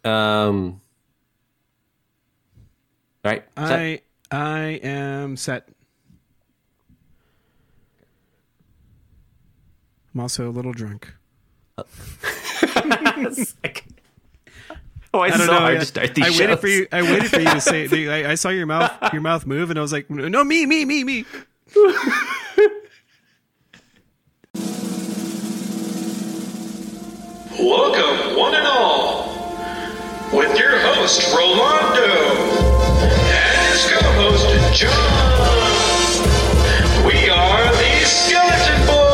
All right. I am set. I'm also a little drunk. Oh, it's so hard to start these shows. I waited for you to say. I saw your mouth move, and I was like, "No, me." Welcome, one and all, with your host Rolando and his co-host John. We are the Skeleton Boys.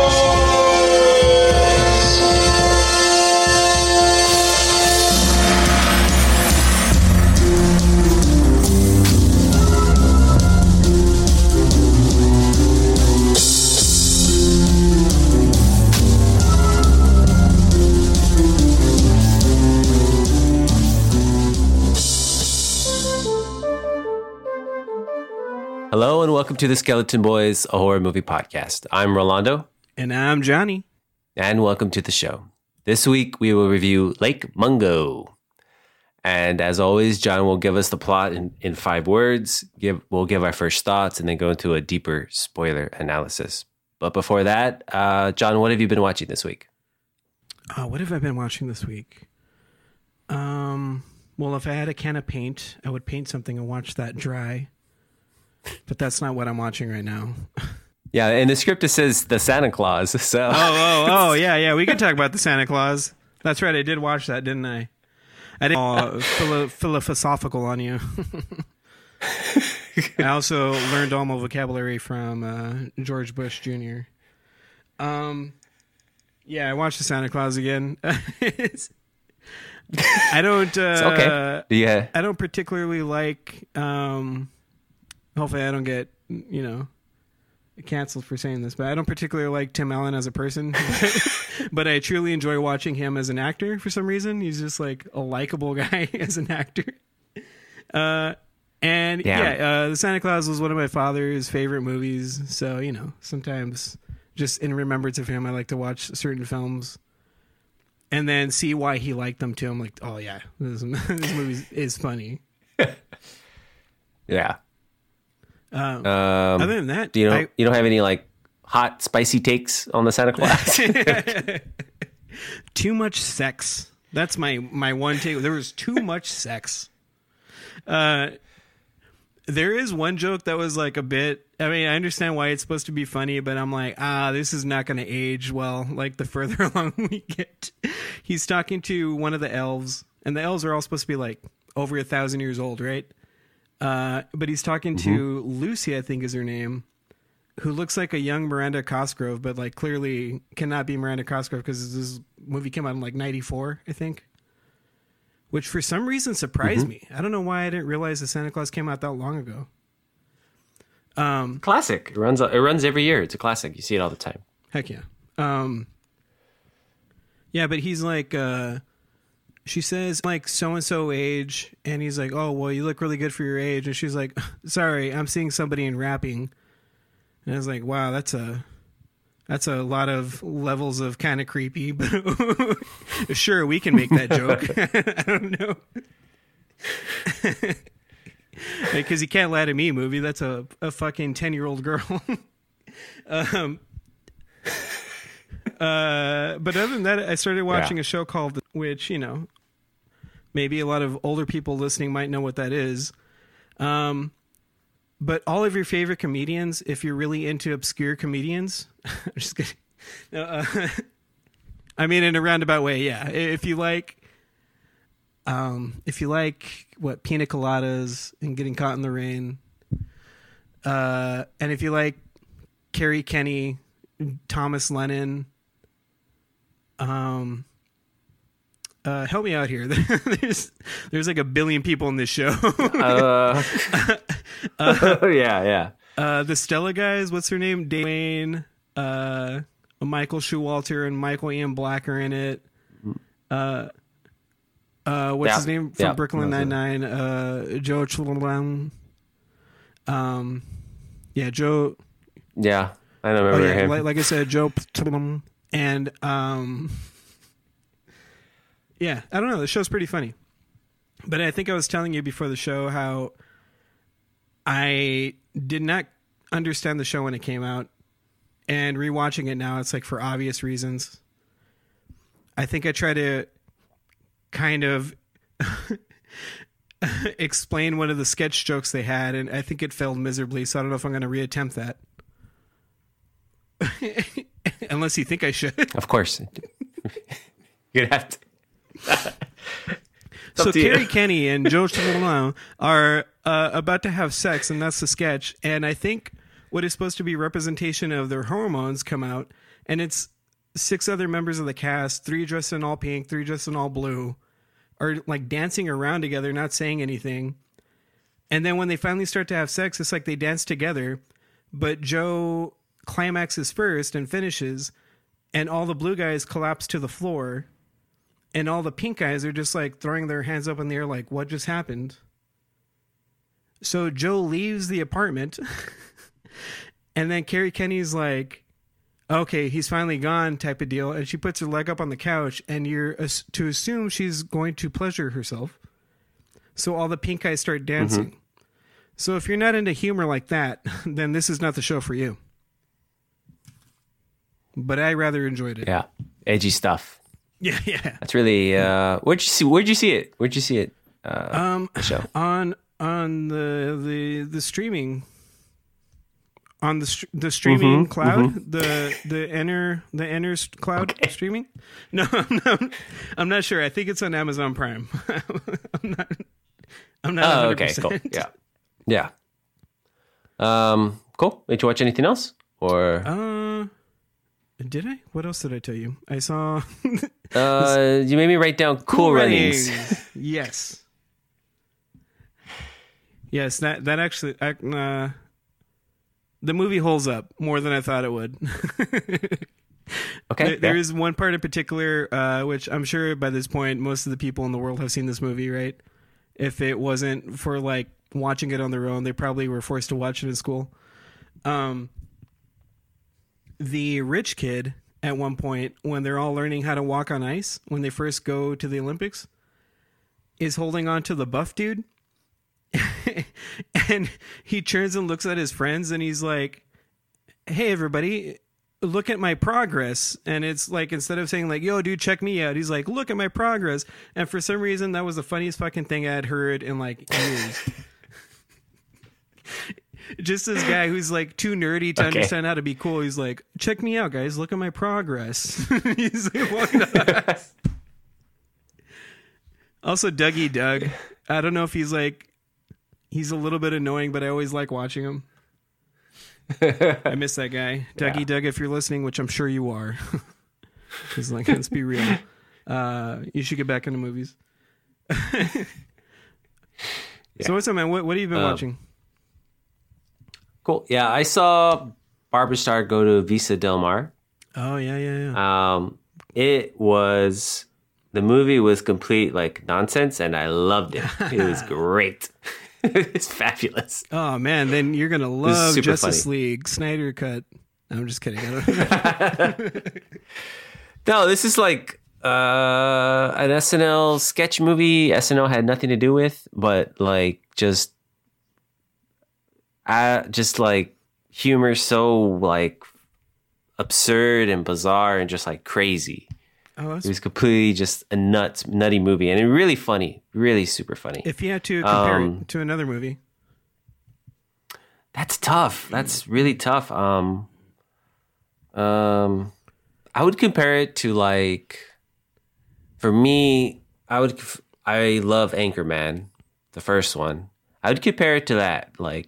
Hello and welcome to the Skeleton Boys, a horror movie podcast. I'm Rolando. And I'm Johnny. And welcome to the show. This week we will review Lake Mungo. And as always, John will give us the plot in 5 words. We'll give our first thoughts and then go into a deeper spoiler analysis. But before that, John, what have you been watching this week? What have I been watching this week? Well, if I had a can of paint, I would paint something and watch that dry. But that's not what I'm watching right now. Yeah, in the script it says the Santa Claus. So Yeah. We can talk about the Santa Claus. That's right. I did watch that, didn't I? I didn't philosophical on you. I also learned all my vocabulary from George Bush Jr. Yeah, I watched the Santa Claus again. I don't. It's okay. Yeah. I don't particularly like. Hopefully, I don't get canceled for saying this, but I don't particularly like Tim Allen as a person. But I truly enjoy watching him as an actor for some reason. He's just like a likable guy as an actor. The Santa Claus was one of my father's favorite movies. So, sometimes just in remembrance of him, I like to watch certain films and then see why he liked them too. I'm like, oh yeah, this movie is funny. Yeah. Other than that, you don't have any like hot, spicy takes on the Santa Claus? Too much sex. That's my one take. There was too much sex. There is one joke that was like a bit. I mean, I understand why it's supposed to be funny, but I'm like, this is not going to age well. Like the further along we get, he's talking to one of the elves, and the elves are all supposed to be like over 1,000 years old, right? But he's talking to Lucy, I think is her name, who looks like a young Miranda Cosgrove, but like clearly cannot be Miranda Cosgrove because this movie came out in like 94, I think. Which for some reason surprised me. I don't know why I didn't realize the Santa Claus came out that long ago. Classic. It runs every year. It's a classic. You see it all the time. Heck yeah. Yeah, but he's like... she says, like, so-and-so age, and he's like, oh, well, you look really good for your age. And she's like, sorry, I'm seeing somebody in rapping. And I was like, wow, that's a lot of levels of kind of creepy, but sure, we can make that joke. I don't know. Because you can't lie to me movie. That's a fucking 10-year-old girl. But other than that, I started watching a show called, which, maybe a lot of older people listening might know what that is. But all of your favorite comedians, if you're really into obscure comedians, I'm just kidding. No, I mean, in a roundabout way, yeah. If you like what, pina coladas and getting caught in the rain, and if you like Carrie Kenny, Thomas Lennon, help me out here. There's like a billion people in this show. Yeah. The Stella guys, what's her name? Dwayne, Michael Showalter and Michael Ian Black are in it. What's his name from Brooklyn Nine-Nine? Joe Chilwell. Joe. Yeah, I don't remember him. Like I said, Joe and Yeah, I don't know. The show's pretty funny. But I think I was telling you before the show how I did not understand the show when it came out. And rewatching it now, it's like for obvious reasons. I think I try to kind of explain one of the sketch jokes they had, and I think it failed miserably, so I don't know if I'm going to reattempt that. Unless you think I should. Of course. You'd have to. So Carrie Kenny and Joe Chilton are about to have sex, and that's the sketch. And I think what is supposed to be representation of their hormones come out, and it's 6 other members of the cast, 3 dressed in all pink, 3 dressed in all blue, are like dancing around together, not saying anything. And then when they finally start to have sex, it's like they dance together, but Joe climaxes first and finishes, and all the blue guys collapse to the floor, and all the pink guys are just like throwing their hands up in the air like, what just happened? So Joe leaves the apartment, and then Carrie Kenny's like, okay, he's finally gone type of deal, and she puts her leg up on the couch, and you're to assume she's going to pleasure herself. So all the pink guys start dancing. Mm-hmm. So if you're not into humor like that, then this is not the show for you. But I rather enjoyed it. Yeah, edgy stuff. Yeah. That's really. Where'd you see it? The show on the streaming. On the streaming cloud, the Enter cloud streaming. No, I'm not sure. I think it's on Amazon Prime. I'm not. Oh, 100%. Okay, cool. Yeah. Cool. Did you watch anything else, or? Did I? What else did I tell you? I saw. You made me write down Cool Runnings. Yes. Yes, that actually. The movie holds up more than I thought it would. Okay. There is one part in particular, which I'm sure by this point, most of the people in the world have seen this movie, right? If it wasn't for like watching it on their own, they probably were forced to watch it in school. The rich kid at one point, when they're all learning how to walk on ice, when they first go to the Olympics, is holding on to the buff dude. And he turns and looks at his friends and he's like, hey, everybody, look at my progress. And it's like, instead of saying like, yo, dude, check me out, he's like, look at my progress. And for some reason, that was the funniest fucking thing I had heard in like years. Just this guy who's like too nerdy to understand how to be cool. He's like, check me out, guys. Look at my progress. He's like, what? Also, Dougie Doug. I don't know if he's like, he's a little bit annoying, but I always like watching him. I miss that guy. Dougie Doug, if you're listening, which I'm sure you are. Because, like, let's be real. You should get back into movies. So what's up, man? What have you been watching? Cool. Yeah, I saw Barbra Starr go to Visa Del Mar. Oh, yeah. The movie was complete, like, nonsense, and I loved it. It was great. It's fabulous. Oh man, then you're gonna love Justice League Snyder Cut. No, I'm just kidding. No, this is like an SNL sketch movie. SNL had nothing to do with, but like just like humor so like absurd and bizarre and just like crazy. Oh, it was completely just a nutty movie, and really funny, really super funny. If you had to compare it to another movie, that's tough. That's really tough. I would compare it to like, for me, I love Anchorman, the first one. I would compare it to that. Like,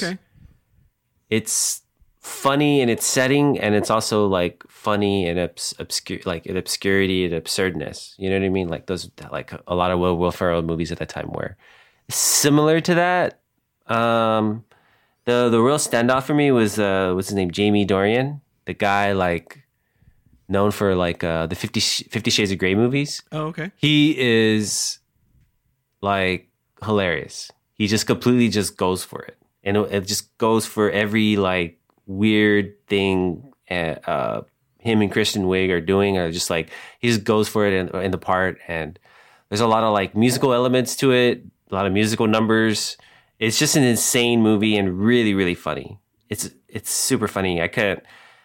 it's funny in its setting, and it's also like funny in obscure, like in obscurity and absurdness. You know what I mean? Like those, like a lot of Will Ferrell movies at that time were similar to that. The real standout for me was what's his name, Jamie Dornan, the guy like known for like the 50 Shades of Grey movies. Oh, okay. He is like hilarious. He just completely just goes for it, and it just goes for every like weird thing him and Kristen Wiig are doing are just like he just goes for it in the part, and there's a lot of like musical elements to it, a lot of musical numbers. It's just an insane movie and really, really funny. It's super funny. I think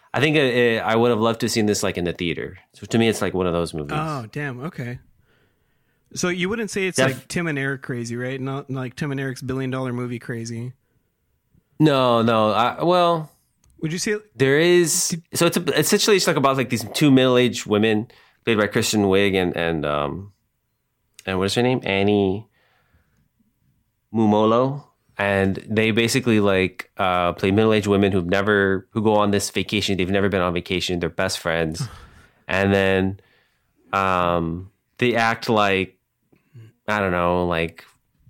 I would have loved to have seen this like in the theater. So to me, it's like one of those movies. Oh, damn. Okay. So you wouldn't say it's like Tim and Eric crazy, right? Not like Tim and Eric's $1 billion movie crazy. No. Well, would you say there is? So it's essentially it's like about like these two middle-aged women played by Kristen Wiig and what is her name? Annie Mumolo. And they basically like play middle-aged women who go on this vacation. They've never been on vacation. They're best friends. And then they act like, I don't know, like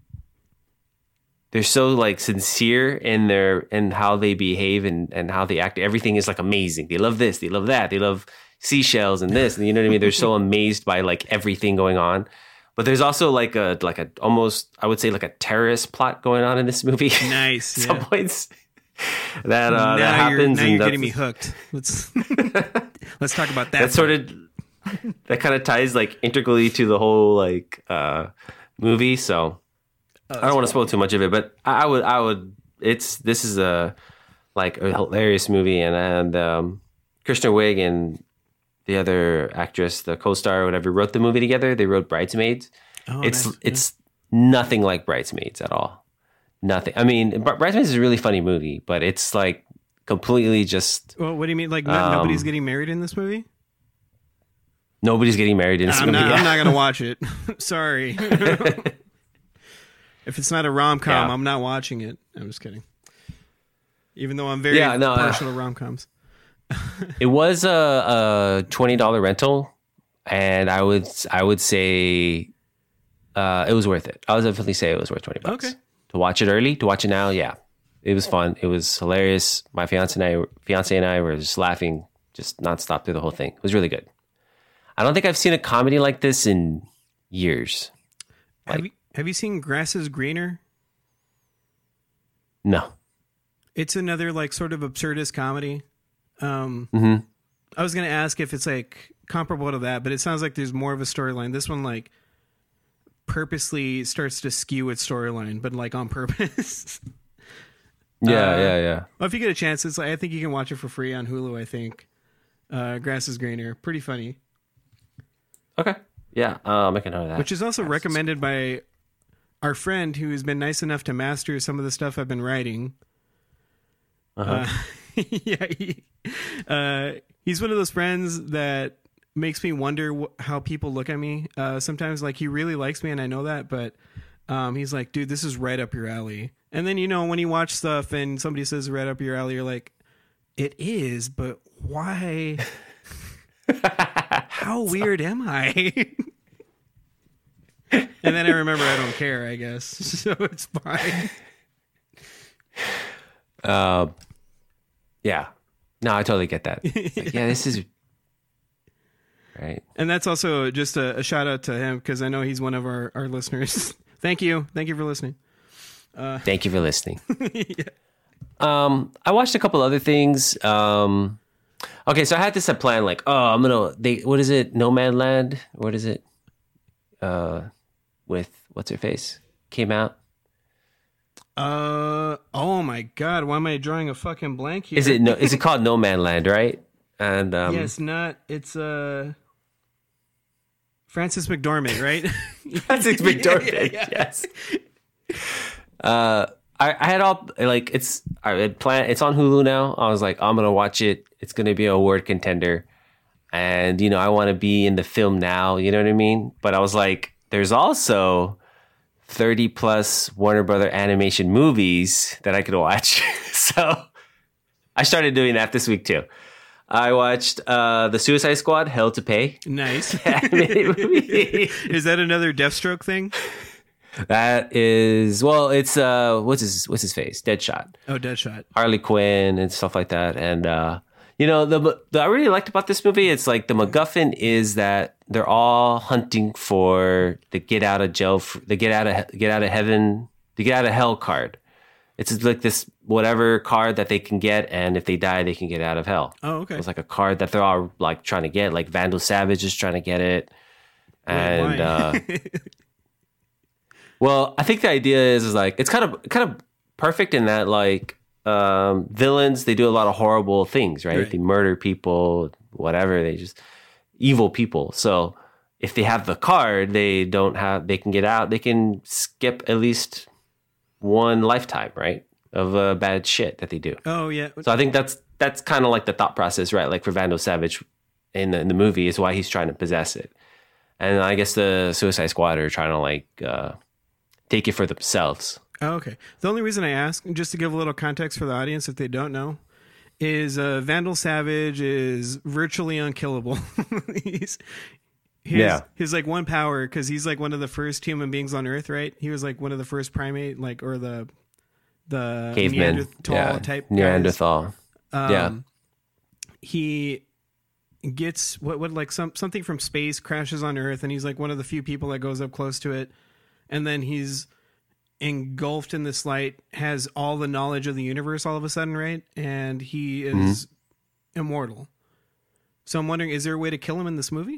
they're so like sincere in how they behave and how they act. Everything is like amazing. They love this, they love that, they love seashells and this, and you know what I mean? They're so amazed by like everything going on. But there's also like a almost, I would say, like a terrorist plot going on in this movie. Nice. At some points that happens. Now you're getting me hooked. Let's talk about that. That kind of ties like integrally to the whole like movie. So I don't want to spoil too much of it, but I would. This is a hilarious movie, and Kristen Wiig and the other actress, the co-star or whatever, wrote the movie together. They wrote Bridesmaids. Oh, it's nothing like Bridesmaids at all. Nothing. I mean, Bridesmaids is a really funny movie, but it's like completely just. Well, what do you mean? Like nobody's getting married in this movie? Nobody's getting married in this movie. I'm not going to watch it. Sorry. If it's not a rom-com, I'm not watching it. I'm just kidding. Even though I'm very partial to rom-coms. It was a $20 rental, and I would say it was worth it. I would definitely say it was worth $20. Okay. To watch it early, to watch it now, yeah. It was fun. It was hilarious. My fiance and I were just laughing just nonstop through the whole thing. It was really good. I don't think I've seen a comedy like this in years. Have you seen Grass is Greener? No. It's another like sort of absurdist comedy. I was going to ask if it's like comparable to that, but it sounds like there's more of a storyline. This one like purposely starts to skew its storyline, but like on purpose. Yeah. Well, if you get a chance, it's like, I think you can watch it for free on Hulu. I think Grass is Greener, pretty funny. Okay, yeah, I can know that. Which is also recommended by our friend who has been nice enough to master some of the stuff I've been writing. He's one of those friends that makes me wonder how people look at me. Sometimes, like, he really likes me, and I know that, but he's like, dude, this is right up your alley. And then, you know, when you watch stuff and somebody says right up your alley, you're like, it is, but why? How weird am I? And then I remember I don't care, I guess. So it's fine. Yeah. No, I totally get that. Like, yeah, this is right. And that's also just a shout out to him because I know he's one of our listeners. Thank you. Thank you for listening. Thank you for listening. Yeah. I watched a couple other things. Okay, so I had this plan, like, what is it? No Man Land? What is it? With what's her face? Came out. Oh my God! Why am I drawing a fucking blank here? Is it called No Man Land, right? And yes, not. It's Frances McDormand, right? Frances McDormand. Yeah. Yes. I had all like I had planned. It's on Hulu now. I was like, I'm gonna watch it. It's gonna be an award contender, and you know, I want to be in the film now. You know what I mean? But I was like, there's also 30 plus Warner Brother animation movies that I could watch. So I started doing that this week too. I watched the Suicide Squad, Hell to Pay. Nice. Animated movie. Is that another Deathstroke thing? That is, well, it's what's his face? Deadshot. Oh, Deadshot. Harley Quinn and stuff like that. And you know, the I really liked about this movie, it's like the MacGuffin is that they're all hunting for the get out of hell card. It's like this whatever card that they can get, and if they die, they can get out of hell. Oh, okay. It's like a card that they're all like trying to get. Like Vandal Savage is trying to get it, and Why? well, I think the idea is like it's kind of perfect in that like villains, they do a lot of horrible things, right? They murder people, whatever. They just evil people. So if they have the card, they can get out. They can skip at least one lifetime, right, of bad shit that they do. Oh yeah. So I think that's kind of like the thought process, right? Like for Vandal Savage in the movie is why he's trying to possess it, and I guess the Suicide Squad are trying to like take it for themselves. Oh, okay. The only reason I ask, just to give a little context for the audience if they don't know, is Vandal Savage is virtually unkillable. His like one power, because he's like one of the first human beings on Earth, right? He was like one of the first primate, like, or the caveman, Neanderthal type Neanderthal. He gets what like something from space crashes on Earth, and he's like one of the few people that goes up close to it, and then he's engulfed in this light, has all the knowledge of the universe all of a sudden, right? And he is immortal. So I'm wondering, is there a way to kill him in this movie?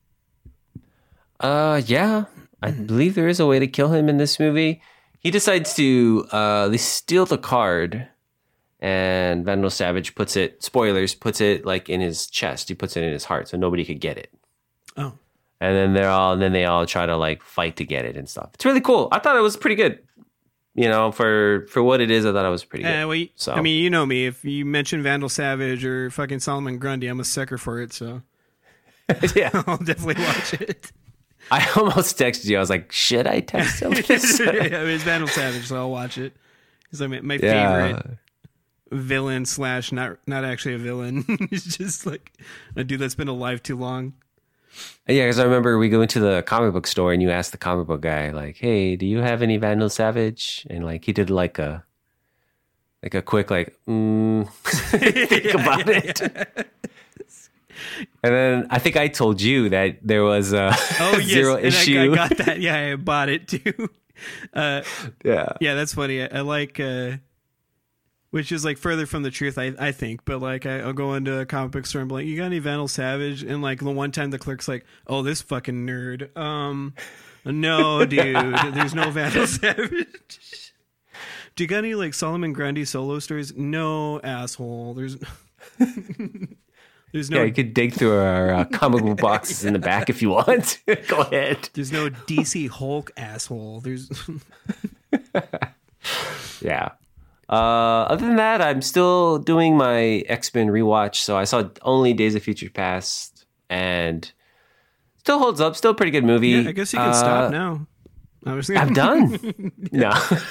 Yeah, I believe there is a way to kill him in this movie. He decides to they steal the card, and Vandal Savage puts it like in his chest. He puts it in his heart, so nobody could get it. Oh, and then they all try to like fight to get it and stuff. It's really cool. I thought it was pretty good. You know, for what it is, I thought it was pretty good. Well, so I mean, you know me. If you mention Vandal Savage or fucking Solomon Grundy, I'm a sucker for it. So yeah, I'll definitely watch it. I almost texted you. I was like, should I text him this? I mean, it's Vandal Savage, so I'll watch it. He's like my favorite villain / not actually a villain. He's just like a dude that's been alive too long. Yeah, because I remember we go into the comic book store and you asked the comic book guy, like, "Hey, do you have any Vandal Savage?" And like he did like a quick like think about it. And then I think I told you that there was a zero issue. I got that. Yeah, I bought it too. Yeah, that's funny. I like, which is like further from the truth, I think. But like, I'll go into a comic book store and be like, "You got any Vandal Savage?" And like the one time the clerk's like, "Oh, this fucking nerd." No, dude, there's no Vandal Savage. Do you got any like Solomon Grundy solo stories? No, asshole. There's no. Yeah, you could dig through our comic book boxes in the back if you want. Go ahead. There's no DC Hulk, asshole. There's. Yeah. Other than that, I'm still doing my X-Men rewatch. So I saw only Days of Future Past, and still holds up. Still a pretty good movie. Yeah, I guess you can stop now. I'm done. No.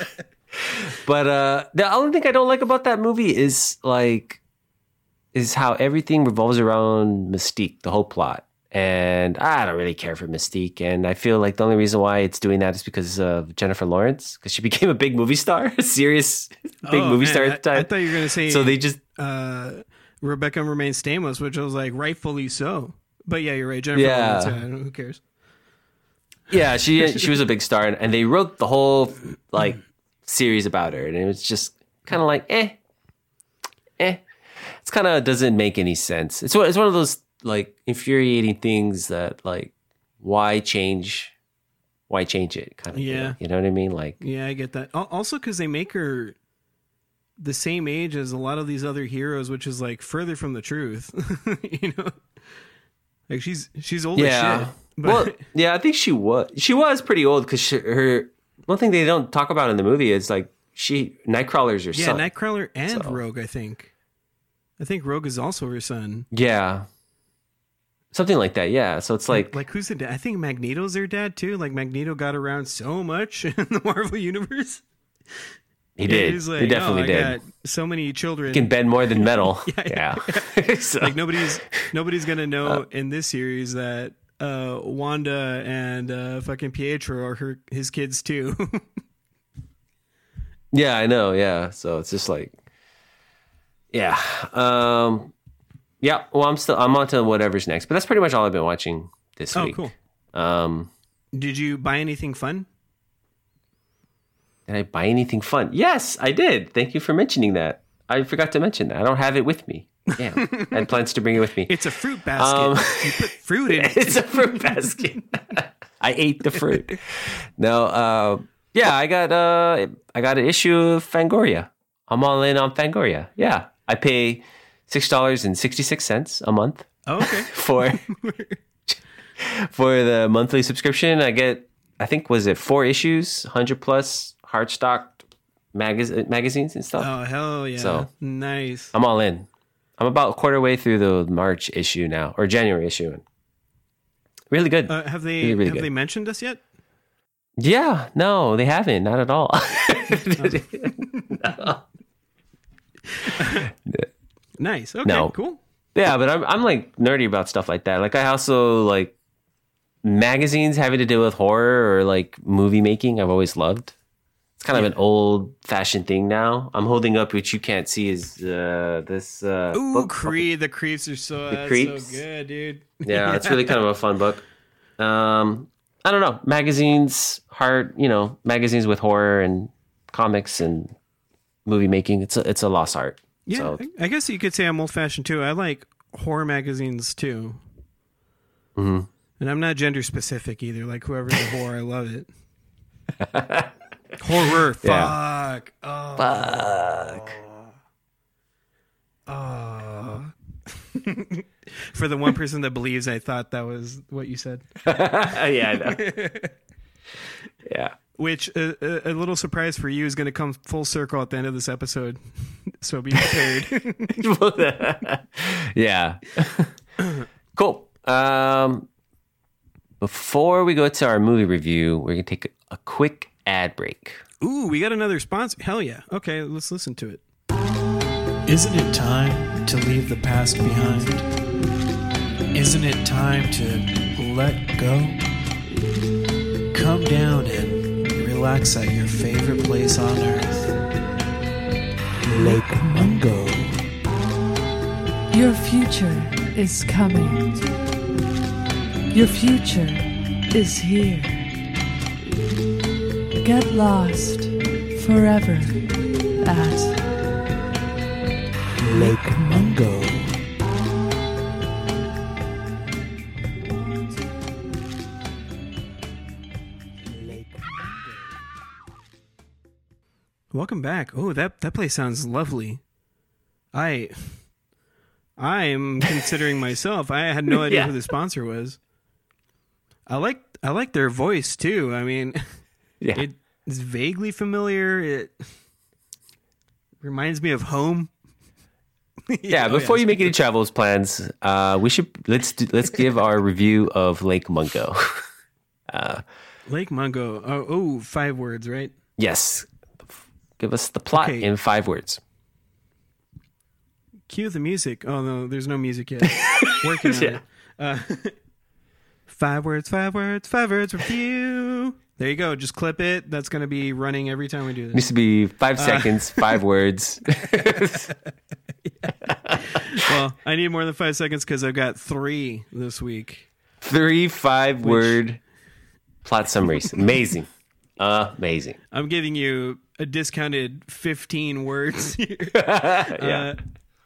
But the only thing I don't like about that movie is how everything revolves around Mystique, the whole plot. And I don't really care for Mystique. And I feel like the only reason why it's doing that is because of Jennifer Lawrence, because she became a big movie star, a serious big movie star at the time. I thought you were going to say so they just Rebecca Romaine Stamos, which I was like, rightfully so. But yeah, you're right. Jennifer Lawrence, who cares? Yeah, she was a big star. And they wrote the whole like series about her. And it was just kind of like, eh. It's kind of doesn't make any sense. It's one of those like infuriating things that like why change it kind of thing. You know what I mean? Like, yeah, I get that. Also because they make her the same age as a lot of these other heroes, which is like further from the truth. You know, like she's old as shit. But... Well, yeah, I think she was pretty old because her one thing they don't talk about in the movie is like Nightcrawler's her son. Yeah, Nightcrawler and Rogue, I think. I think Rogue is also her son. Yeah. Something like that, yeah. So it's like who's the dad? I think Magneto's their dad too. Like Magneto got around so much in the Marvel universe. He did. Like, he definitely did. Got so many children. He can bend more than metal. Yeah. So. Like nobody's gonna know in this series that Wanda and fucking Pietro are his kids too. Yeah, I know. Yeah. So it's just like. Yeah. Yeah. Well, I'm on to whatever's next, but that's pretty much all I've been watching this week. Oh, cool. Did you buy anything fun? Did I buy anything fun? Yes, I did. Thank you for mentioning that. I forgot to mention that. I don't have it with me. Yeah, I had plans to bring it with me. It's a fruit basket. You put fruit in it. It's a fruit basket. I ate the fruit. No, yeah, I got an issue of Fangoria. I'm all in on Fangoria. Yeah, I pay $6.66 a month. Oh, okay. For the monthly subscription. I get, I think, was it 4 issues, 100 plus hardstock magazines and stuff. Oh, hell yeah. So, nice. I'm all in. I'm about a quarter way through the March issue now, or January issue. Really good. Have they really have good. they mentioned us yet? Yeah, no, they haven't. Not at all. No. Nice. Okay, No. cool. Yeah, but I'm like nerdy about stuff like that. Like I also like magazines having to do with horror or like movie making. I've always loved. It's kind of an old fashioned thing now. I'm holding up, which you can't see, is this Ooh, book. Creed. The Creeps are so Creeps. good, dude. Yeah, it's really kind of a fun book. I don't know, magazines, magazines with horror and comics and movie making. It's a lost art. Yeah, So, I guess you could say I'm old fashioned too. I like horror magazines too. mhm. And I'm not gender specific either. Like whoever's a whore, I love it. Horror. Yeah. Fuck. Oh. Fuck. Oh. For the one person that believes I thought that was what you said. Yeah, I know. Yeah. Which a little surprise for you is going to come full circle at the end of this episode. So be prepared. Yeah. Cool. Before we go to our movie review, we're going to take a quick ad break. Ooh, we got another sponsor. Hell yeah. Okay, let's listen to it. Isn't it time to leave the past behind? Isn't it time to let go? Come down and relax at your favorite place on earth, Lake Mungo. Your future is coming. Your future is here. Get lost forever at Lake Mungo. Welcome back. Oh, that place sounds lovely. I'm considering myself. I had no idea Yeah. who the sponsor was. I like their voice too. I mean, Yeah. it's vaguely familiar. It reminds me of home. Yeah, before you make any travels plans, let's give our review of Lake Mungo. Lake Mungo. Oh, 5 words, right? Yes. Give us the plot Okay. in 5 words. Cue the music. Oh no, there's no music yet. Working on it. 5 words, 5 words, 5 words review. There you go. Just clip it. That's going to be running every time we do this. Needs to be 5 seconds, 5 words. Well, I need more than 5 seconds because I've got 3 this week. 3 5-word plot summaries. Amazing. Amazing. I'm giving you a discounted 15 words here. Yeah.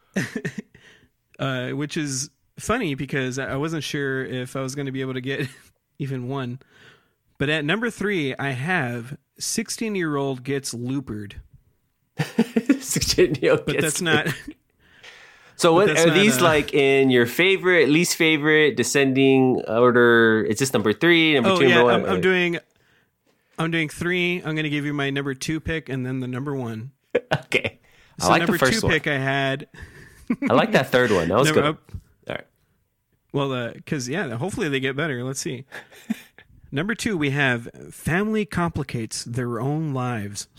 Which is funny because I wasn't sure if I was going to be able to get even one. But at number 3, I have 16-year-old gets loopered. 16-year-old But gets that's not... So what that's are not, these like in your favorite, least favorite, descending order? Is this number 3, number 2, yeah, number 1? I'm doing 3. I'm going to give you my number 2 pick and then the number 1. Okay. So I like number the first 2 one. pick I had... I like that third one. That was Number- good. All right. Well, because, hopefully they get better. Let's see. Number 2, we have family complicates their own lives.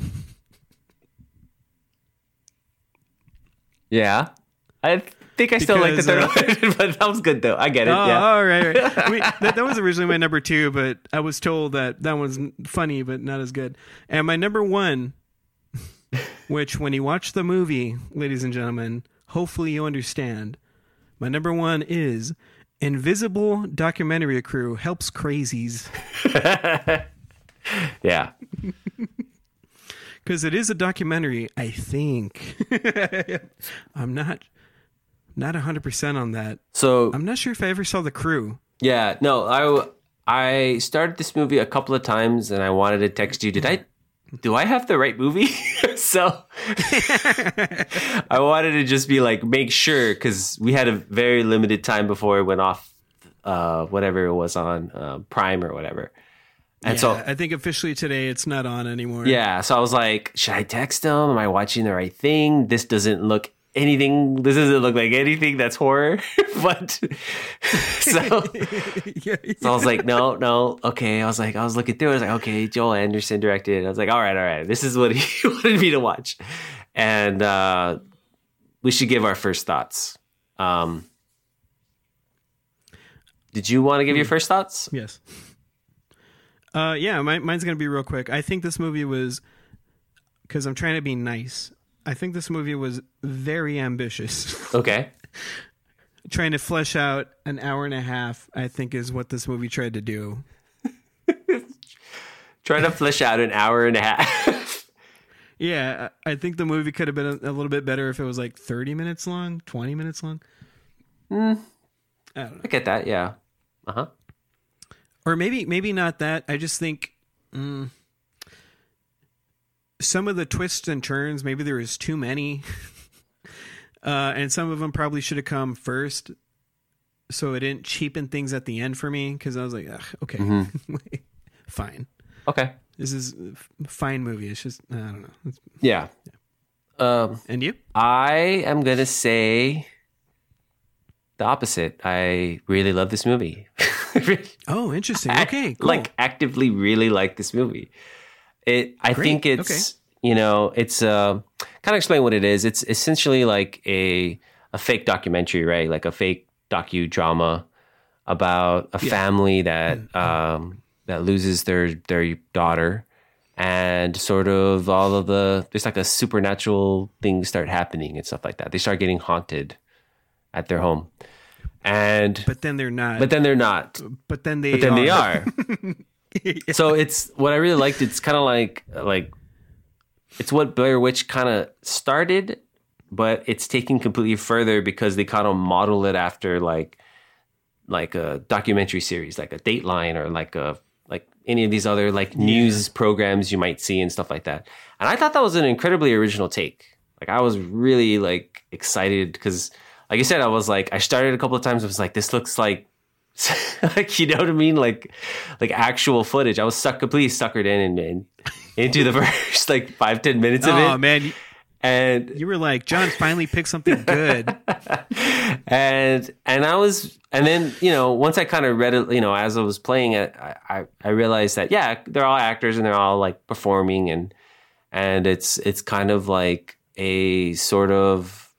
Yeah. I think I still like the Because, third one, but that was good though. I get it. Yeah. all right. I mean, that was originally my number 2, but I was told that one's funny, but not as good. And my number 1, which when you watch the movie, ladies and gentlemen, hopefully you understand. My number 1 is Invisible Documentary Crew Helps Crazies. Yeah. Because it is a documentary, I think. I'm not 100% on that. So I'm not sure if I ever saw The Crew. yeah, no, I started this movie a couple of times, and I wanted to text you. Do I have the right movie? So I wanted to just be like, make sure, because we had a very limited time before it went off, whatever it was on Prime or whatever. And Yeah, so I think officially today it's not on anymore. yeah, so I was like, should I text him? Am I watching the right thing? This doesn't look like anything that's horror. But so I was like, no, okay. I was looking through it. I was like, okay, Joel Anderson directed. I was like, all right. This is what he wanted me to watch. And we should give our first thoughts. Did you want to give your first thoughts? Yes. Yeah, mine's going to be real quick. I think this movie was, because I'm trying to be nice, I think this movie was very ambitious. Okay. Trying to flesh out an hour and a half, I think, is what this movie tried to do. Trying to flesh out an hour and a half. Yeah, I think the movie could have been a little bit better if it was like 30 minutes long, 20 minutes long. I don't know. I get that, yeah. Uh-huh. Or maybe not that. I just think some of the twists and turns, maybe there was too many. And some of them probably should have come first, so it didn't cheapen things at the end for me, because I was like, ugh, okay, fine. Okay. This is a fine movie. It's just, I don't know. Yeah. And you? I am going to say the opposite. I really love this movie. Oh, interesting. Okay, cool. Like actively really like this movie. I think it's, it's kind of explain what it is. It's essentially like a fake documentary, right? Like a fake docudrama about a family that that loses their daughter, and sort of there's like a supernatural things start happening and stuff like that. They start getting haunted at their home. But then they're not. But then they're not. But then they are. So it's what I really liked. It's kind of like it's what Blair Witch kind of started, but it's taken completely further because they kind of model it after like a documentary series, like a Dateline or like any of these other news programs you might see and stuff like that. And I thought that was an incredibly original take. Like I was really excited because, like I said, I started a couple of times. I was like, this looks like you know what I mean? Like actual footage. I was completely suckered in and into the first 5-10 minutes of it. Oh man. And you were like, John finally picked something good. and then, once I kind of read it, as I was playing it, I realized that, yeah, they're all actors and they're all performing and it's kind of like a sort of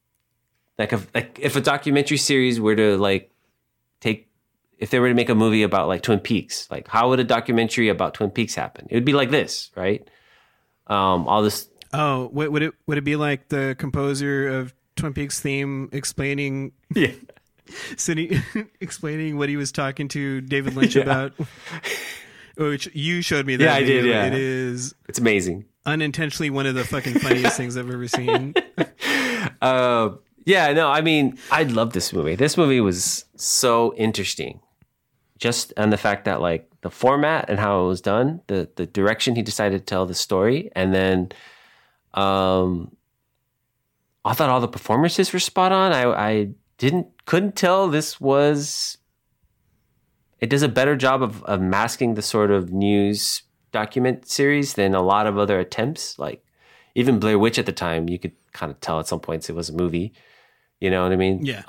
if a documentary series were to if they were to make a movie about Twin Peaks, how would a documentary about Twin Peaks happen? It would be like this, right? All this. Oh, would it be like the composer of Twin Peaks theme explaining? Yeah. Explaining what he was talking to David Lynch about, which you showed me that. Yeah, I did. Yeah, it's amazing. Unintentionally, one of the fucking funniest things I've ever seen. Yeah, no, I mean, I love this movie. This movie was so interesting, just on the fact that the format and how it was done, the direction he decided to tell the story, and then, I thought all the performances were spot on. I couldn't tell this was. It does a better job of masking the sort of news document series than a lot of other attempts. Even Blair Witch at the time, you could kind of tell at some points it was a movie. You know what I mean? Yeah.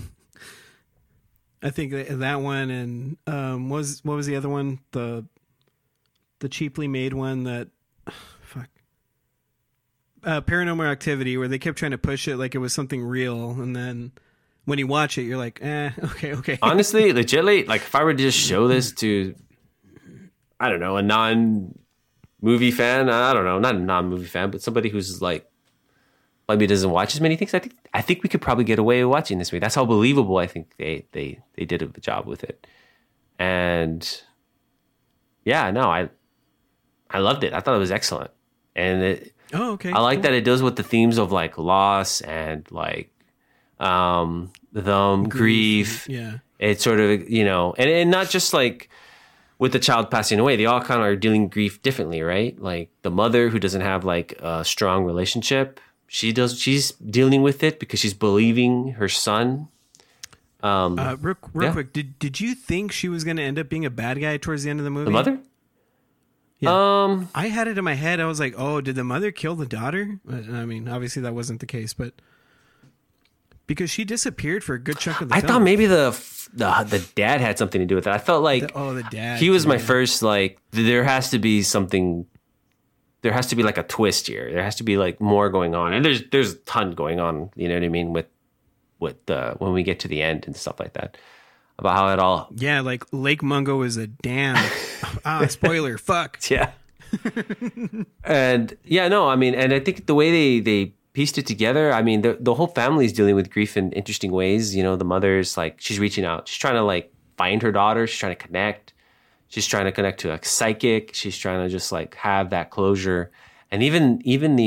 I think that one and what was the other one? The cheaply made one that Paranormal Activity, where they kept trying to push it like it was something real, and then when you watch it, you're like, okay. Honestly, legitimately, if I were to just show this to, I don't know, a non-movie fan, I don't know, not a non-movie fan, but somebody who's maybe doesn't watch as many things, I think we could probably get away with watching this movie. That's how believable I think they did a job with it. And yeah, no, I loved it. I thought it was excellent. and Oh, okay. I like cool. that it deals with the themes of like loss and like grief. Yeah. It's sort of, and not just like with the child passing away, they all kind of are dealing grief differently, right? Like the mother who doesn't have like a strong relationship, she's dealing with it because she's believing her son. Real Yeah. quick, did you think she was going to end up being a bad guy towards the end of the movie? The mother? Yeah. I had it in my head. I was like, oh, did the mother kill the daughter? I mean, obviously that wasn't the case, but because she disappeared for a good chunk of the I film. thought maybe the dad had something to do with it. I felt like the dad. he was my yeah. first, like, there has to be something, there has to be like a twist here. There has to be like more going on. And there's a ton going on, you know what I mean? With when we get to the end and stuff like that, about how it all, Yeah, like Lake Mungo is a dam. Spoiler. Fuck. yeah. And yeah, no, I mean, and I think the way they pieced it together, I mean, the whole family is dealing with grief in interesting ways. You know, the mother's like, she's reaching out. She's trying to like find her daughter. She's trying to connect. She's trying to connect to a psychic. She's trying to just like have that closure. And even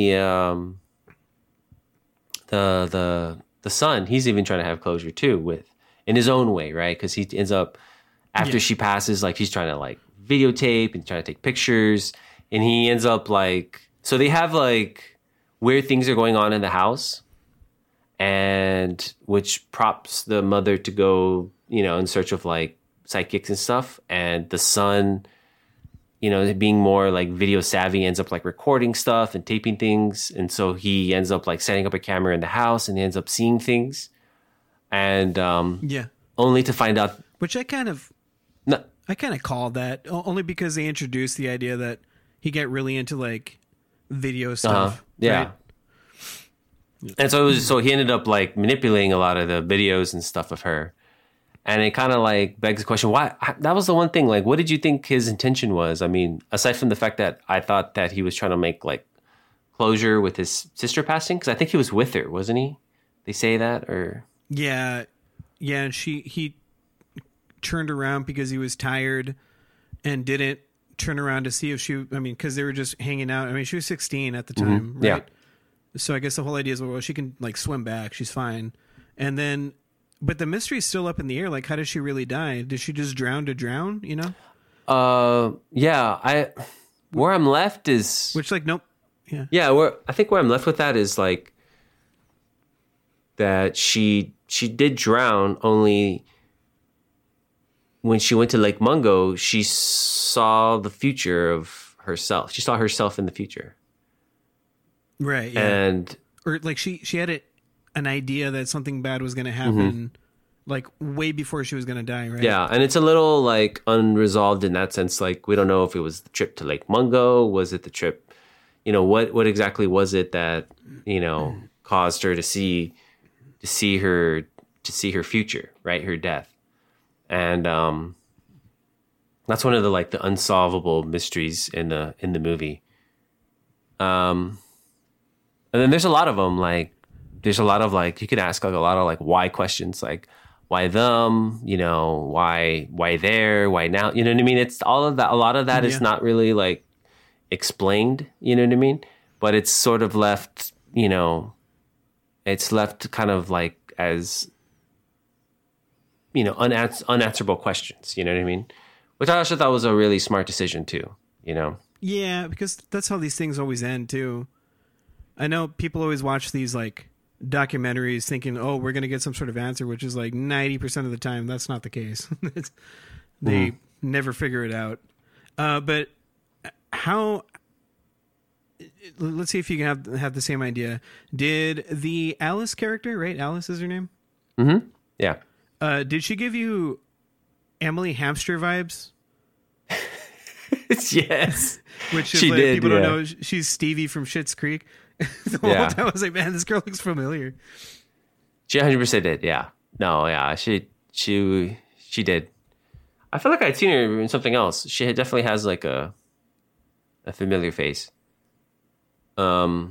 the son, he's even trying to have closure too, in his own way, right? Because he ends up, after she passes, like he's trying to like videotape and trying to take pictures. And he ends up like, so they have like weird things are going on in the house, and which prompts the mother to go, in search of like psychics and stuff. And the son, being more like video savvy, ends up like recording stuff and taping things. And so he ends up like setting up a camera in the house, and he ends up seeing things. And Yeah. only to find out, Which I kind of called that only because they introduced the idea that he got really into like video stuff. yeah. Right? And so he ended up like manipulating a lot of the videos and stuff of her. And it kind of like begs the question, why? That was the one thing. Like, what did you think his intention was? I mean, aside from the fact that I thought that he was trying to make like closure with his sister passing, because I think he was with her, wasn't he? They say that, or Yeah. And he turned around because he was tired and didn't turn around to see if because they were just hanging out. I mean, she was 16 at the time, right? Yeah. So I guess the whole idea is, well, she can like swim back. She's fine. And then, but the mystery's still up in the air. Like, how did she really die? Did she just drown to drown, yeah. Where I'm left is, Which like, nope. Yeah. yeah. I think where I'm left with that is like that she did drown, only when she went to Lake Mungo, she saw the future of herself. She saw herself in the future. Right. Yeah. And Or like she had an idea that something bad was going to happen like way before she was going to die, right? yeah, and it's a little like unresolved in that sense. Like, we don't know if it was the trip to Lake Mungo. Was it the trip? What exactly was it that, caused her to see her future, right? Her death. And that's one of the unsolvable mysteries in the movie. And then there's a lot of them. Like, there's a lot of you could ask like a lot of why questions, like why them, why there, why now, you know what I mean? It's all of that. A lot of that is not really like explained, you know what I mean? But it's sort of left, it's left kind of like as, unanswerable questions, you know what I mean? Which I also thought was a really smart decision too, Yeah, because that's how these things always end too. I know people always watch these like documentaries thinking, oh, we're going to get some sort of answer, which is like 90% of the time that's not the case. They never figure it out. But how, let's see if you can have the same idea. Did the Alice character, right? Alice is her name? Mm-hmm. Yeah. Did she give you Emily Hamster vibes? Yes. Which is she like, did, people don't know, she's Stevie from Schitt's Creek. The whole time I was like, man, this girl looks familiar. She 100% did. Yeah. No. Yeah. She did. I feel like I'd seen her in something else. She definitely has like a familiar face. But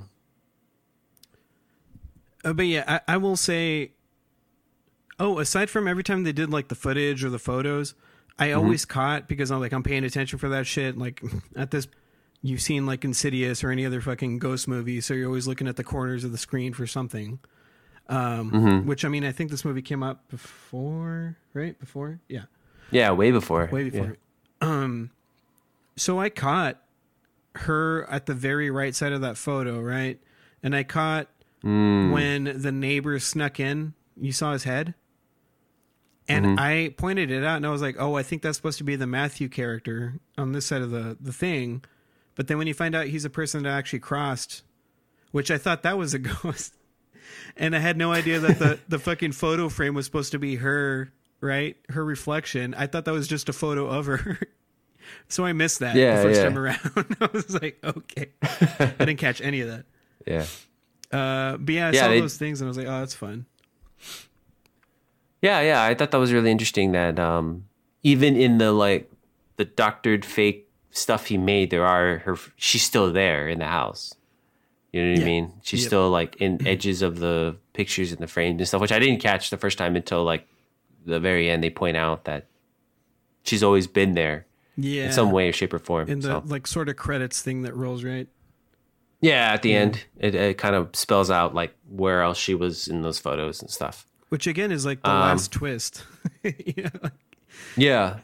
yeah, I will say. Oh, aside from every time they did like the footage or the photos, I always caught, because I'm paying attention for that shit. Like at this you've seen like Insidious or any other fucking ghost movie, so you're always looking at the corners of the screen for something. Which, I mean, I think this movie came out before, right? Before? Yeah. Yeah, way before. Way before. Yeah. So I caught her at the very right side of that photo, right? And I caught when the neighbor snuck in, you saw his head. And I pointed it out and I was like, oh, I think that's supposed to be the Matthew character on this side of the thing. But then when you find out he's a person that actually crossed, which I thought that was a ghost. And I had no idea that the fucking photo frame was supposed to be her, right? Her reflection. I thought that was just a photo of her. So I missed that the first time around. I was like, okay. I didn't catch any of that. Yeah. But yeah, I saw those things and I was like, oh, that's fun. Yeah. I thought that was really interesting that even in the doctored fake stuff he made, she's still there in the house. You know what I mean? She's still like in edges of the pictures and the frames and stuff, which I didn't catch the first time until like the very end. They point out that she's always been there in some way, shape, or form. In the like sort of credits thing that rolls, right? Yeah, at the end, it kind of spells out like where else she was in those photos and stuff. Which again is like the last twist. Yeah.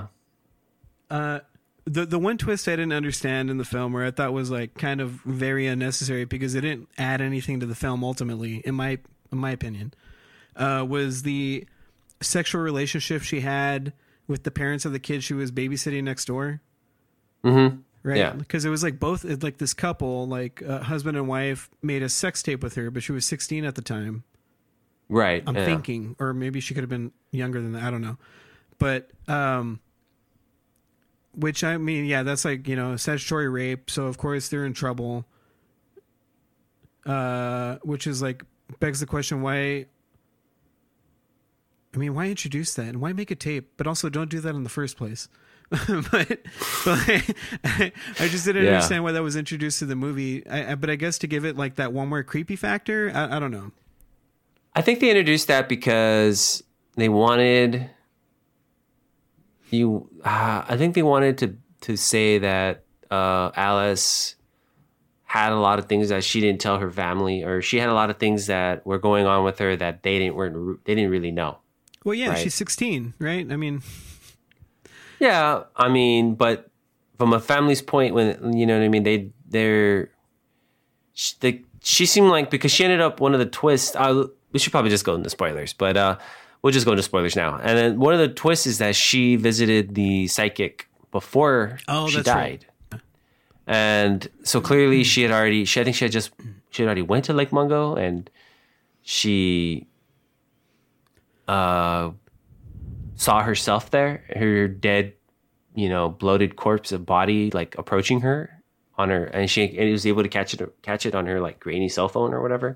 The one twist I didn't understand in the film, where I thought was like kind of very unnecessary because it didn't add anything to the film ultimately, in my opinion, was the sexual relationship she had with the parents of the kid she was babysitting next door. Mm-hmm. Right? Yeah. Because it was like both, like this couple, like husband and wife, made a sex tape with her, but she was 16 at the time. Right. I'm thinking, or maybe she could have been younger than that. I don't know. But, which, I mean, yeah, that's like, statutory rape. So, of course, they're in trouble. Which is like, begs the question, why introduce that? And why make a tape? But also, don't do that in the first place. but I just didn't understand why that was introduced to the movie. But I guess to give it like that one more creepy factor, I don't know. I think they introduced that because they wanted... I think they wanted to say that Alice had a lot of things that she didn't tell her family, or she had a lot of things that were going on with her that they didn't really know. Well, yeah, right? She's 16, right? I mean, yeah, I mean, but from a family's point, when you know what I mean, she seemed like, because she ended up, one of the twists. We should probably just go into spoilers, but. We'll just go into spoilers now. And then one of the twists is that she visited the psychic before she died. Right. And so clearly I think she had already went to Lake Mungo, and she saw herself there, her dead, bloated corpse of body, like approaching her on her, and she was able to catch it on her like grainy cell phone or whatever.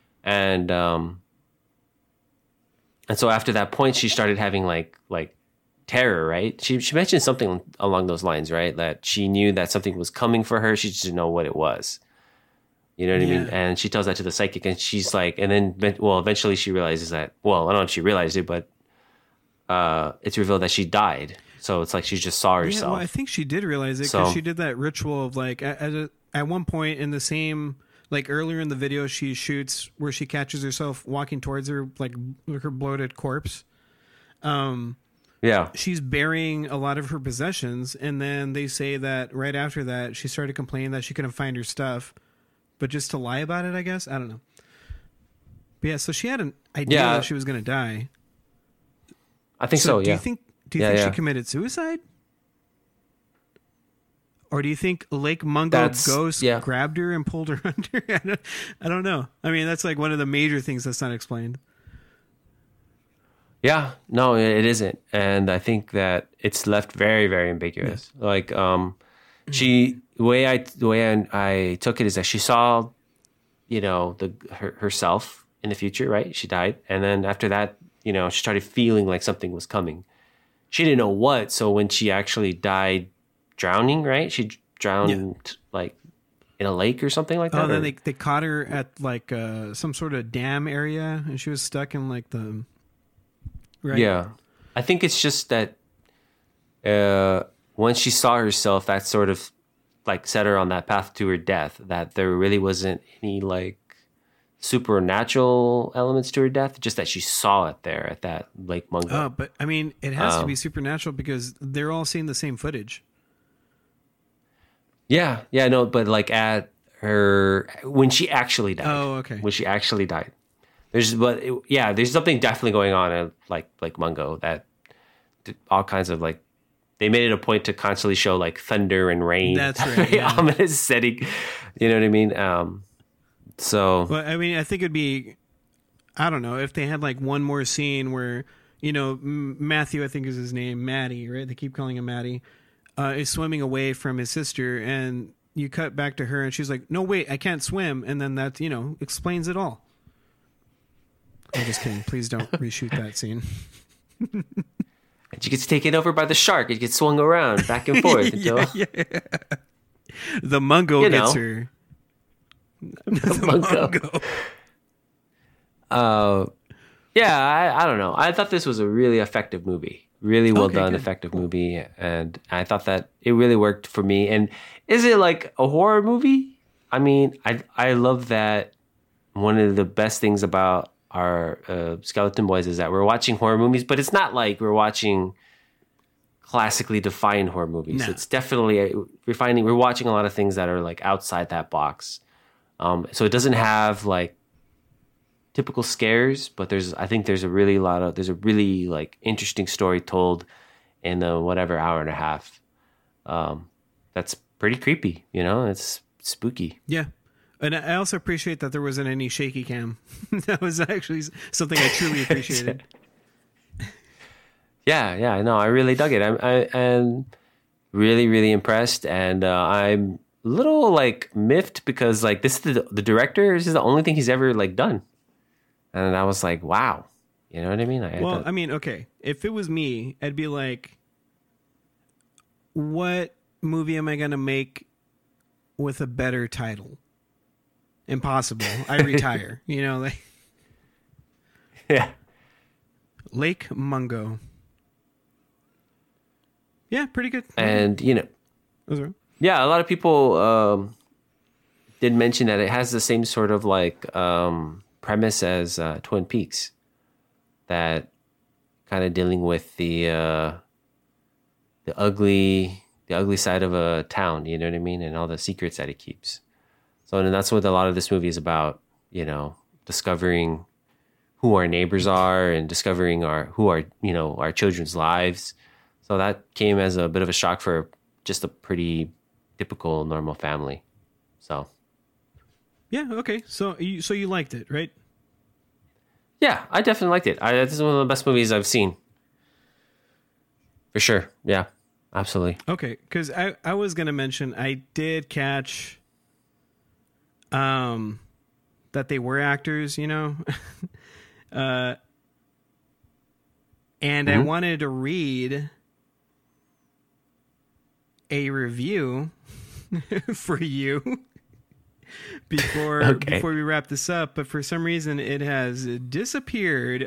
And so after that point, she started having like terror, right? She mentioned something along those lines, right? That she knew that something was coming for her. She just didn't know what it was. You know what I mean? And she tells that to the psychic, and she's like, and then, eventually she realizes that, I don't know if she realized it, but it's revealed that she died. So it's like she just saw herself. Yeah, well, I think she did realize it because she did that ritual of like, at one point in the same... Like earlier in the video, she shoots where she catches herself walking towards her, like her bloated corpse. She's burying a lot of her possessions, and then they say that right after that, she started complaining that she couldn't find her stuff, but just to lie about it, I guess. I don't know. But yeah, so she had an idea that she was going to die. I think so. Do you think she committed suicide? Or do you think Lake Mungo ghost grabbed her and pulled her under? I don't know. I mean, that's like one of the major things that's not explained. Yeah, no, it isn't. And I think that it's left very, very ambiguous. Yeah. Like, the way I took it is that she saw, herself in the future, right? She died. And then after that, she started feeling like something was coming. She didn't know what. So when she actually died, drowning, right? She drowned like in a lake or something like that. Oh, then they caught her at like some sort of dam area, and she was stuck in like the. Right. Yeah, I think it's just that once she saw herself, that sort of like set her on that path to her death, that there really wasn't any like supernatural elements to her death, just that she saw it there at that Lake Mungo. But I mean, it has to be supernatural because they're all seeing the same footage. Yeah, no, but like at her when she actually died. Oh, okay. When she actually died, there's something definitely going on at like Mungo that all kinds of like they made it a point to constantly show like thunder and rain. That's right. Yeah. Ominous setting. You know what I mean? So, But I mean, I think it'd be, I don't know, if they had like one more scene where, you know, Matthew, I think is his name, Maddie, right? They keep calling him Maddie, is swimming away from his sister, and you cut back to her, and she's like, "No, wait, I can't swim," and then that, you know, explains it all. I'm just kidding. Please don't reshoot that scene. and she gets taken over by the shark. It gets swung around back and forth. The Mungo You gets know. her. Mungo. I don't know. I thought this was a really effective movie. Really well done, good. effective movie. And I thought that it really worked for me. And is it like a horror movie? I mean, I love that one of the best things about our Skeleton Boys is that we're watching horror movies, but it's not like we're watching classically defined horror movies. No. It's definitely, we're watching a lot of things that are like outside that box. So it doesn't have like typical scares, but I think there's a really like interesting story told in the whatever hour and a half. That's pretty creepy, you know, it's spooky. Yeah. And I also appreciate that there wasn't any shaky cam. That was actually something I truly appreciated. Yeah, no, I really dug it. I'm really, really impressed, and I'm a little like miffed because like this is the director. This is the only thing he's ever like done, and I was like, wow, you know what I mean? I mean, okay, if it was me, I'd be like, what movie am I going to make with a better title? Impossible. I retire. You know, like yeah. Lake Mungo. Yeah, pretty good. And you know, Those are- yeah, a lot of people did mention that it has the same sort of like premise as Twin Peaks, that kind of dealing with the ugly side of a town. You know what I mean, and all the secrets that it keeps. So, and that's what a lot of this movie is about. You know, discovering who our neighbors are and discovering who our children's lives. So that came as a bit of a shock for just a pretty typical normal family. So Yeah, okay. So you liked it, right? yeah, I definitely liked it. This is one of the best movies I've seen. For sure. Yeah, absolutely. Okay, because I was going to mention, I did catch that they were actors, you know? And I wanted to read a review for you before we wrap this up, but for some reason it has disappeared.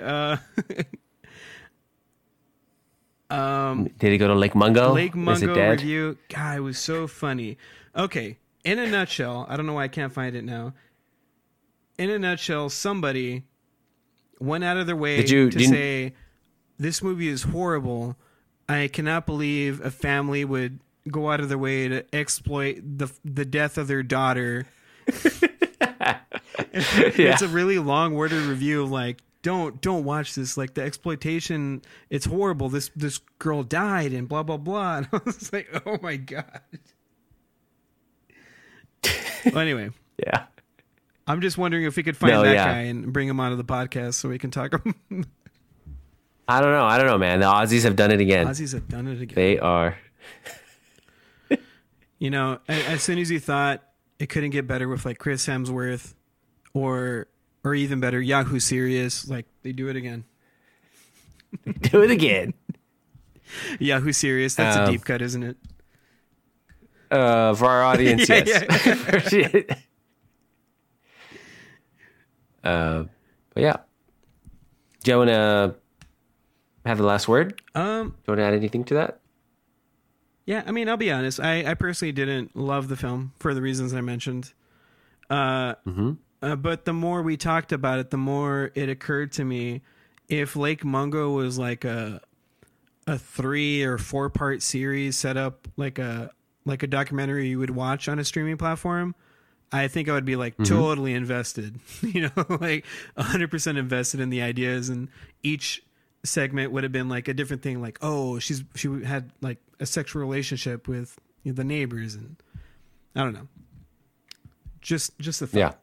Did he go to Lake Mungo? Lake Is it Mungo dead? review. God, it was so funny. Okay, in a nutshell, I don't know why I can't find it now. In a nutshell, somebody went out of their way to say, this movie is horrible. I cannot believe a family would go out of their way to exploit the death of their daughter. It's a really long worded review of like, don't watch this. Like the exploitation, it's horrible. This girl died and blah, blah, blah. And I was like, oh my God. Well, anyway. Yeah. I'm just wondering if we could find that guy and bring him onto the podcast so we can talk. I don't know, man. The Aussies have done it again. Aussies have done it again. They are. You know, as soon as you thought it couldn't get better with like Chris Hemsworth or even better, Yahoo Serious, like they do it again. Do it again. Yahoo Serious, that's a deep cut, isn't it? For our audience, yes. But yeah. Do you want to have the last word? Do you want to add anything to that? Yeah, I mean, I'll be honest. I personally didn't love the film for the reasons I mentioned. But the more we talked about it, the more it occurred to me, if Lake Mungo was like a 3 or 4 part series set up like a documentary you would watch on a streaming platform, I think I would be like totally invested, like 100% invested in the ideas, and each segment would have been like a different thing. Like, oh, she had like a sexual relationship with the neighbors, and I don't know. Just the thought. Yeah.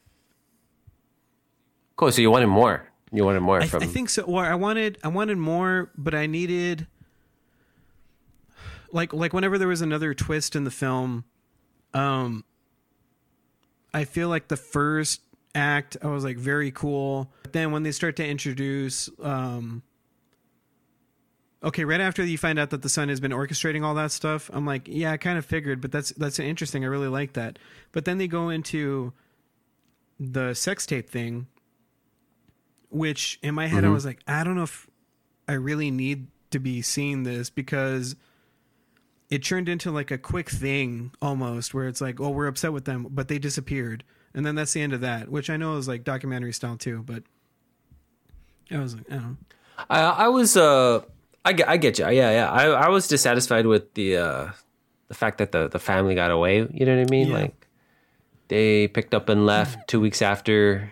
Cool. So you wanted more. You wanted more from. I think so. Well, I wanted more, but I needed like whenever there was another twist in the film, I feel like the first act I was like very cool. But then when they start to introduce okay, right after you find out that the son has been orchestrating all that stuff, I'm like, yeah, I kind of figured, but that's interesting. I really like that. But then they go into the sex tape thing, which in my head I was like, I don't know if I really need to be seeing this, because it turned into like a quick thing almost, where it's like, oh, we're upset with them, but they disappeared. And then that's the end of that, which I know is like documentary style too, but I was like, I don't know. I get you. Yeah. I was dissatisfied with the fact that the family got away. You know what I mean? Yeah. Like they picked up and left 2 weeks after.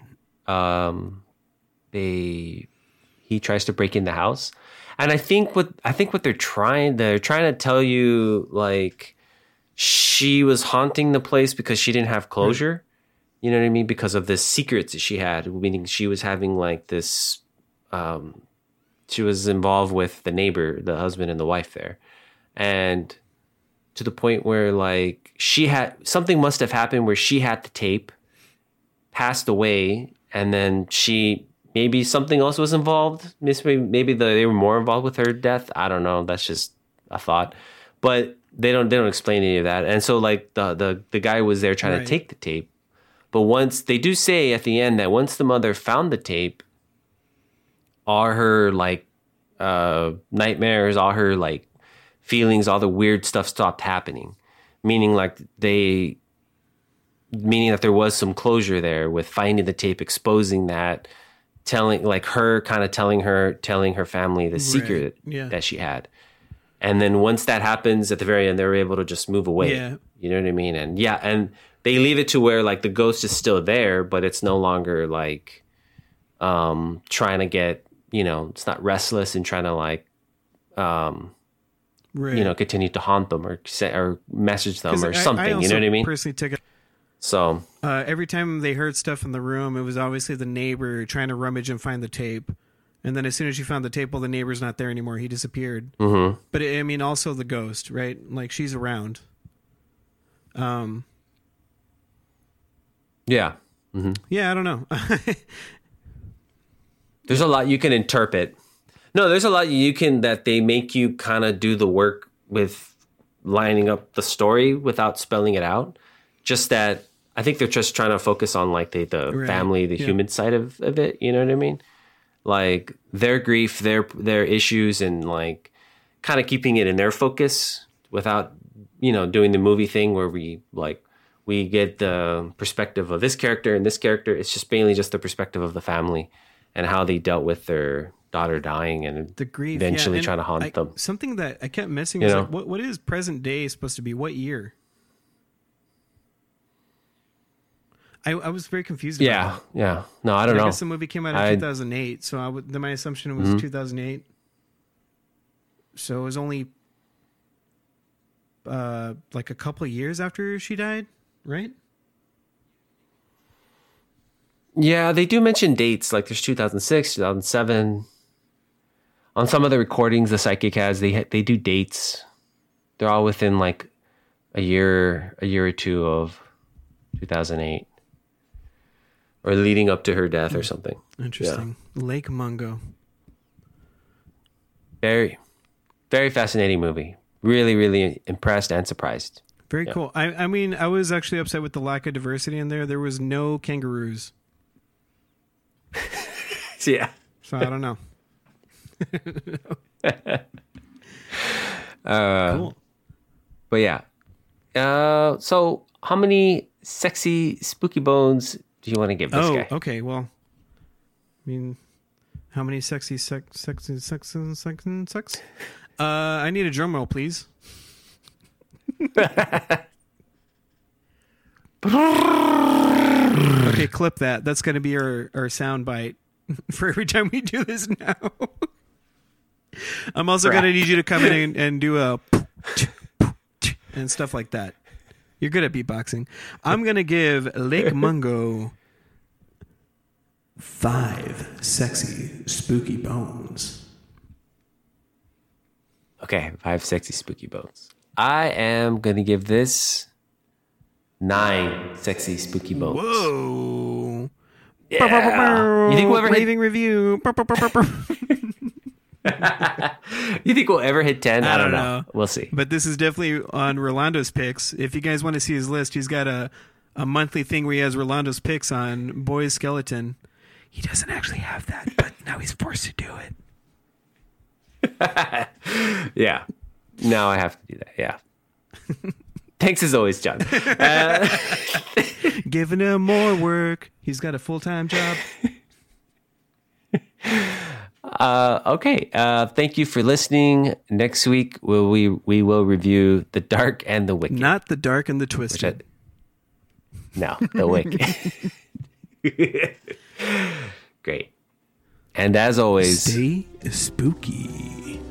He tries to break in the house, and I think what they're trying to tell you, like, she was haunting the place because she didn't have closure. Right. You know what I mean? Because of the secrets that she had, meaning she was having like this. She was involved with the neighbor, the husband and the wife there. And to the point where like something must have happened where she had the tape, passed away, and then maybe something else was involved. Maybe they were more involved with her death. I don't know. That's just a thought. But they don't explain any of that. And so like the guy was there trying to take the tape. But once they do say at the end that once the mother found the tape, all her like nightmares, all her like feelings, all the weird stuff stopped happening. Meaning that there was some closure there with finding the tape, exposing that, telling her family the secret that she had. And then once that happens at the very end, they're able to just move away. Yeah. You know what I mean? And and they leave it to where like the ghost is still there, but it's no longer like trying to get, it's not restless and trying to like continue to haunt them or message them or something. I you know what I mean? Personally took it. So every time they heard stuff in the room, it was obviously the neighbor trying to rummage and find the tape. And then as soon as she found the tape, well, the neighbor's not there anymore. He disappeared. Mm-hmm. But also the ghost, right? Like she's around. Yeah. Mm-hmm. Yeah, I don't know. There's a lot you can interpret. No, there's a lot that they make you kind of do the work with lining up the story without spelling it out. Just that I think they're just trying to focus on like the family, the human side of it. You know what I mean? Like their grief, their issues, and like kind of keeping it in their focus without, doing the movie thing where we get the perspective of this character and this character. It's just mainly just the perspective of the family and how they dealt with their daughter dying and the grief, eventually trying to haunt them. Something that I kept missing is like, what is present day supposed to be? What year? I was very confused about that. Yeah. No, I don't know. I guess the movie came out in 2008, so my assumption was 2008. So it was only like a couple of years after she died, right? Yeah, they do mention dates. Like there's 2006, 2007. On some of the recordings the psychic has, they do dates. They're all within like a year or two of 2008. Or leading up to her death or something. Interesting. Yeah. Lake Mungo. Very, very fascinating movie. Really, really impressed and surprised. Very cool. I mean, I was actually upset with the lack of diversity in there. There was no kangaroos. Yeah. So I don't know. Cool. But yeah. So how many sexy spooky bones do you want to give this guy? Okay. Well, I mean, how many sexy sex? I need a drum roll, please. Okay, clip that. That's going to be our sound bite for every time we do this now. I'm also going to need you to come in and do a and stuff like that. You're good at beatboxing. I'm going to give Lake Mungo 5 sexy spooky bones. Okay, 5 sexy spooky bones. I am going to give this 9 sexy spooky bones. Whoa. Yeah. You think we'll ever Raving review. You think we'll ever hit 10? I don't know. We'll see. But this is definitely on Rolando's picks. If you guys want to see his list, he's got a monthly thing where he has Rolando's picks on Boy's Skeleton. He doesn't actually have that, but now he's forced to do it. Yeah. Now I have to do that. Yeah. Thanks as always, John. Giving him more work. He's got a full-time job. Okay. Thank you for listening. Next week we will review The Dark and the Wicked. Not The Dark and the Twisted. No, The Wicked. Great. And as always, stay spooky.